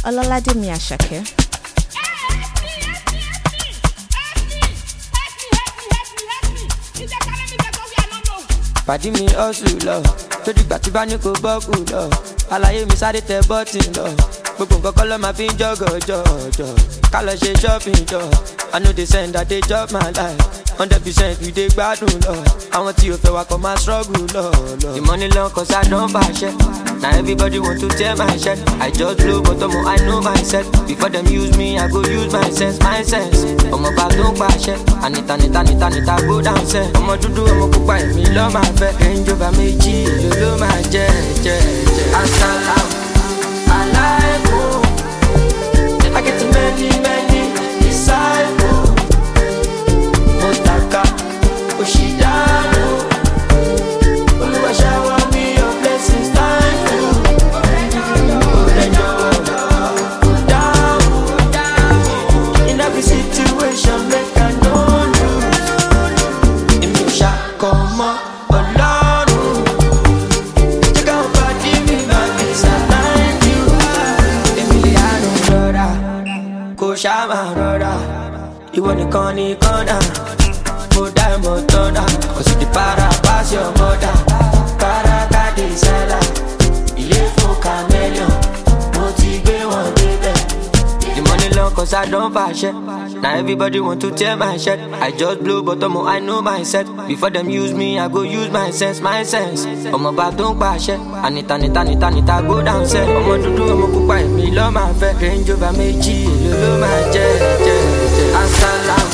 Ọlọ́ládèmí Àṣàkẹ́. Pàdí mi hustle lọ, tó dìgbà tí bá ní kò bọ́ọ̀kù lọ. Àlàyé mi sáré tẹ bọ́tì lọ. Gbogbo nǹkan kọ́ ló máa fi ń jọ́gọ̀jọ̀. Ká lọ ṣe shopping jọ. I know they send that they chop my life. 100% we dey gbádùn lọ. Àwọn tí o fẹ́ wa kọ́ máa struggle lọ. The money long cause I don't fàṣẹ. Now everybody want to tear my shirt. I just blow but I know myself. Before them use me, I go use my sense. Ọmọ bá tó ń pàṣẹ. Anita go down sẹ́. Ọmọ dúdú ọmọ pupa èmi lọ́ máa fẹ́. Range Rover méjì èlò ló máa jẹ́. Asalaam alaikum. I get many disciples. Motaka Oshidano. Olúwa shower me your blessings thank you. In every situation make I know lose. Èmi ò ṣàkọmọ Ọlọ́run. Check out body mi máa fi thank you. Èmi lè àrùn rọra, kò ṣá máa rọra. Ìwọ nìkan ní kọ́nà, mo dá ẹ̀mọ́ tọ́nà. Kò sì di para pass your mother. Kárakáde sálà, ilé fún chameleon. Mo ti gbé wọn débẹ̀. The money long cause I don't fàṣẹ. Now everybody want to tear my shirt. I just blow but I know myself. Before them use me, I go use my sense. Ọmọ bá tó ń pàṣẹ. Anita go down sẹ́. Ọmọ dúdú ọmọ pupa èmi lọ́ máa fẹ́. Range Rover méjì èlò ló máa jẹ́. Asalaam